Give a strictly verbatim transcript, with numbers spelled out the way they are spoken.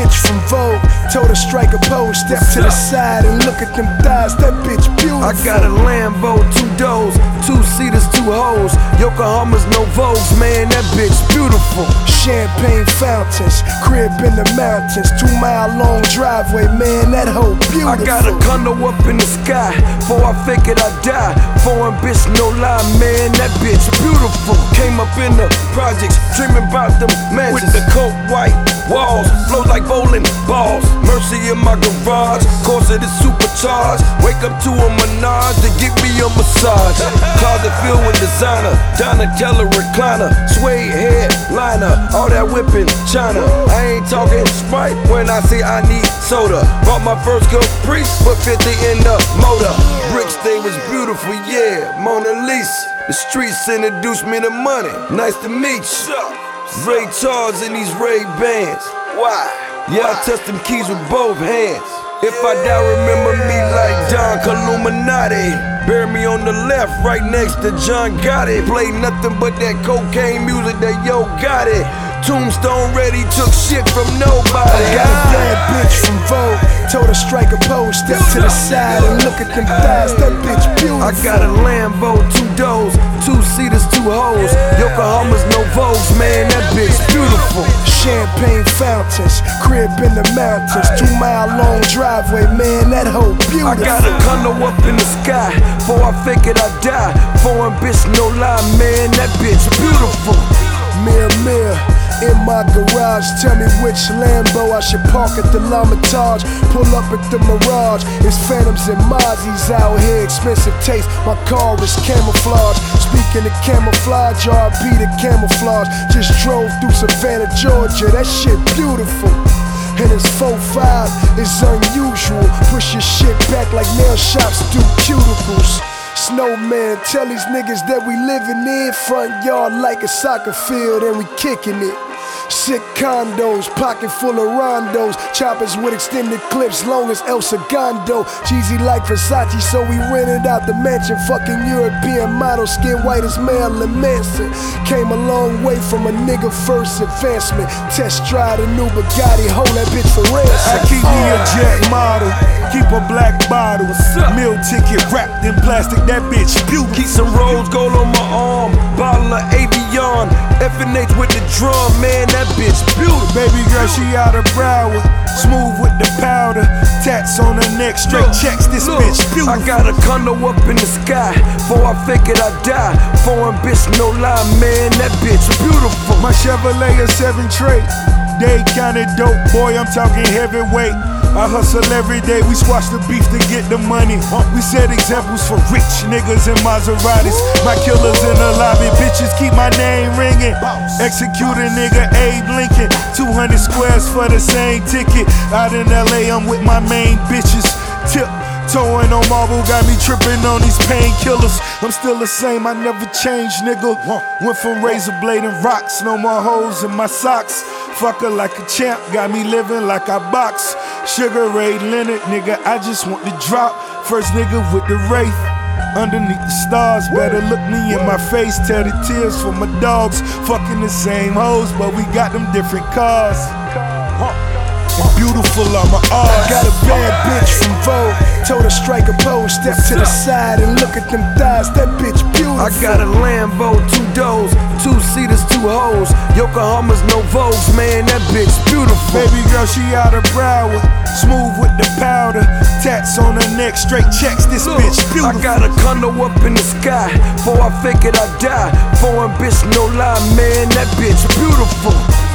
bitch from Vogue. Told her strike a pose, step to the side and look at them thighs. That bitch beautiful. I got a Lambo, two doors, two seaters, two hoes. Yokohama's no Vogues, man, that bitch beautiful. Champagne fountains, crib in the mountains, two mile long driveway, man, that hoe beautiful. I got a condo up in the sky, before I fake it I die. Foreign bitch, no lie, man, that bitch beautiful. Came up in the projects, dreaming about them mansions with the coat white walls, flow like bowling balls. Mercy in my garage, course it is supercharged. Wake up to a Menage to give me a massage. Closet filled with designer, Donatella recliner, suede headliner, all that whipping China. I ain't talking Sprite when I say I need soda. Bought my first Caprice, put fifty in the motor. Bricks, they was beautiful, yeah, Mona Lisa. The streets introduced me to money, nice to meet you. Ray Charles in these Ray Bans. Why? Yeah, I touch them keys with both hands. If I die, remember me like Don Illuminati. Bury me on the left, right next to John Gotti. Play nothing but that cocaine music that Yo Gotti. Tombstone ready, took shit from nobody. I got a bad bitch from Vogue. Told her strike a pose, step to the side and look at them thighs. That bitch beautiful. I got a Lambo, two doors, two seaters, two hoes. Yokohama's no Vogues, man, that bitch beautiful. Champagne fountains, crib in the mountains, two mile long driveway, man, that hoe beautiful. I got a condo up in the sky, before I fake it I die. Foreign bitch, no lie, man, that bitch beautiful. Mirror, mirror, in my garage, tell me which Lambo I should park at the L'Hermitage. Pull up at the Mirage, it's Phantoms and Mozzies out here, expensive taste, my car is camouflage. Speaking of camouflage, R B the camouflage. Just drove through Savannah, Georgia, that shit beautiful. And it's four five, it's unusual. Push your shit back like nail shops do cuticles. Snowman, tell these niggas that we living in front yard like a soccer field and we kicking it. Sick condos, pocket full of rondos, choppers with extended clips long as El Segundo. Cheesy like Versace, so we rented out the mansion. Fucking European model, skin white as Marilyn Manson. Came a long way from a nigga first advancement. Test drive a new Bugatti, hold that bitch for ransom. I keep me a jet model, keep a black bottle, meal ticket wrapped in plastic, that bitch beautiful. Keep some rose gold on my arm, bottle of Avion, F N H with the drum, man, that bitch beautiful. Baby girl, she out of Broward, smooth with the powder, tats on her neck, straight look, checks, this look, bitch beautiful. I got a condo up in the sky, before I fake it I die. Foreign bitch, no lie, man, that bitch beautiful. My Chevrolet a seven trait, they kinda dope, boy, I'm talking heavyweight. I hustle every day, we squash the beef to get the money. We set examples for rich niggas in Maseratis. My killers in the lobby, bitches keep my name ringing. Execute a nigga, Abe Lincoln. two hundred squares for the same ticket. Out in L A, I'm with my main bitches. Tip towing on marble, got me tripping on these painkillers. I'm still the same, I never changed, nigga. Went from razor blade and rocks, no more holes in my socks. Fuck her like a champ, got me living like I box. Sugar Ray Leonard, nigga, I just want to drop. First nigga with the Wraith, underneath the stars. Better look me in my face, tell the tears for my dogs. Fucking the same hoes, but we got them different cars. And beautiful on my arms. I got a bad bitch from Vogue. Told her strike a pose, step to the side and look at them thighs. That bitch beautiful. I got a Lambo, two doors, two seaters, two hoes. Yokohama's no Vogues, man, that bitch beautiful. Baby girl, she out of Broward, smooth with the powder, tats on her neck, straight checks, this look, bitch beautiful. I got a condo up in the sky, before I fake it I die. Foreign bitch, no lie, man, that bitch beautiful.